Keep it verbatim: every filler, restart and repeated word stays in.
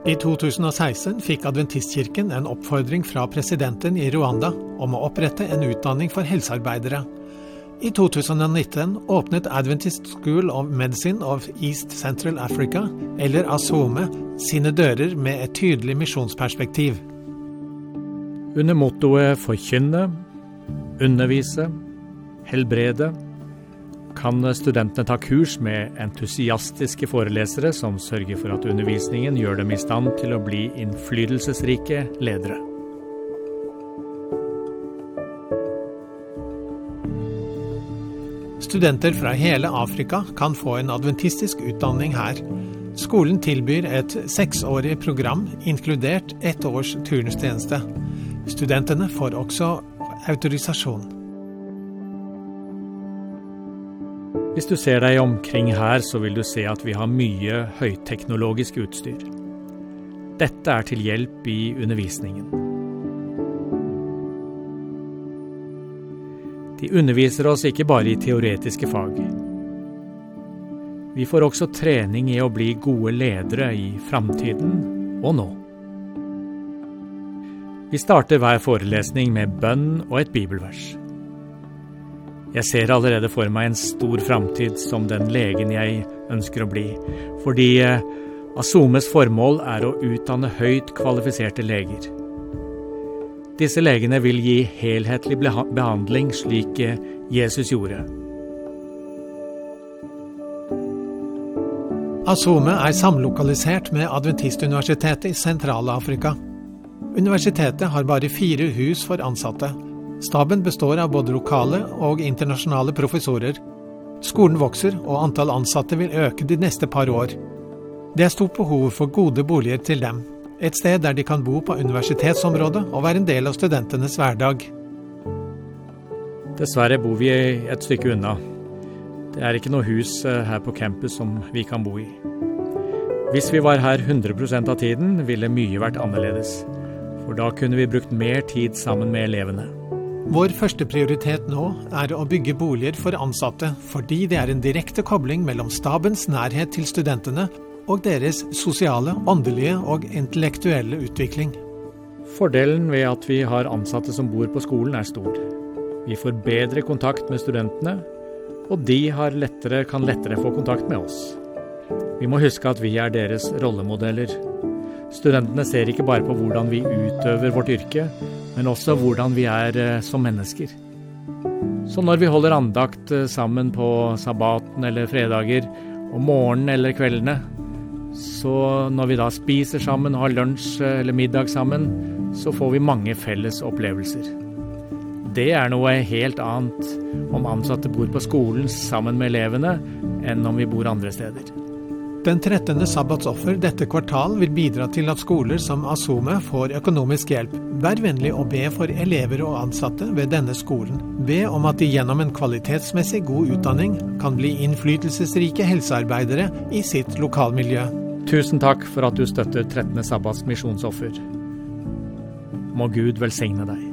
I to tusen og seksten fikk Adventistkirken en oppfordring fra presidenten i Rwanda om å opprette en utdanning for helsearbeidere. I to tusen og nitten åpnet Adventist School of Medicine of East Central Africa, eller ASOME, sine dører med et tydelig misjonsperspektiv. Under mottoet forkynne, undervise, helbrede, kan studentene ta kurs med entusiastiske forelesere som sørger for at undervisningen gjør dem i stand til å bli innflytelsesrike ledere. Studenter fra hele Afrika kan få en adventistisk utdanning her. Skolen tilbyr et seksårig program, inkludert ett års turnustjeneste. Studentene får også autorisasjon. Hvis du ser deg omkring her, så vil du se at vi har mye høyteknologisk utstyr. Dette er til hjelp i undervisningen. De underviser oss ikke bare i teoretiske fag. Vi får også trening i å bli gode ledere i framtiden og nå. Vi starter hver forelesning med bønn og et bibelvers. Jeg ser allerede for meg en stor framtid som den legen jeg ønsker å bli, fordi ASOMEs formål er å utdanne høyt kvalifiserte leger. Disse legene vil gi helhetlig behandling slik Jesus gjorde. ASOME er samlokalisert med Adventistuniversitetet i Sentral-Afrika. Universitetet har bare fire hus for ansatte. Staben består av både lokale og internasjonale professorer. Skolen vokser, og antall ansatte vil øke de neste par år. Det er stort behov for gode boliger til dem. Et sted der de kan bo på universitetsområdet og være en del av studentenes hverdag. Dessverre bor vi et stykke unna. Det er ikke noe hus her på campus som vi kan bo i. Hvis vi var her hundre prosent av tiden, ville mye vært annerledes. For da kunne vi brukt mer tid sammen med elevene. Vår første prioritet nå er å bygge boliger for ansatte, fordi det er en direkte kobling mellom stabens nærhet til studentene og deres sosiale, åndelige og intellektuelle utvikling. Fordelen ved at vi har ansatte som bor på skolen er stor. Vi får bedre kontakt med studentene, og de har lettere, kan lettere få kontakt med oss. Vi må huske at vi er deres rollemodeller. Studentene ser ikke bare på hvordan vi utøver vårt yrke, men også hvordan vi er som mennesker. Så når vi holder andakt sammen på sabbaten eller fredager, om morgenen eller kveldene, så når vi da spiser sammen og har lunsj eller middag sammen, så får vi mange felles opplevelser. Det er noe helt annet om ansatte bor på skolen sammen med elevene, enn om vi bor andre steder. Den trettende sabbatsoffer dette kvartal vil bidra til at skoler som ASOME får økonomisk hjelp. Vær vennlig å be for elever og ansatte ved denne skolen. Be om at de gjennom en kvalitetsmessig god utdanning kan bli innflytelsesrike helsearbeidere i sitt lokalmiljø. Tusen takk for at du støtter trettende sabbats misjonsoffer. Må Gud velsigne deg.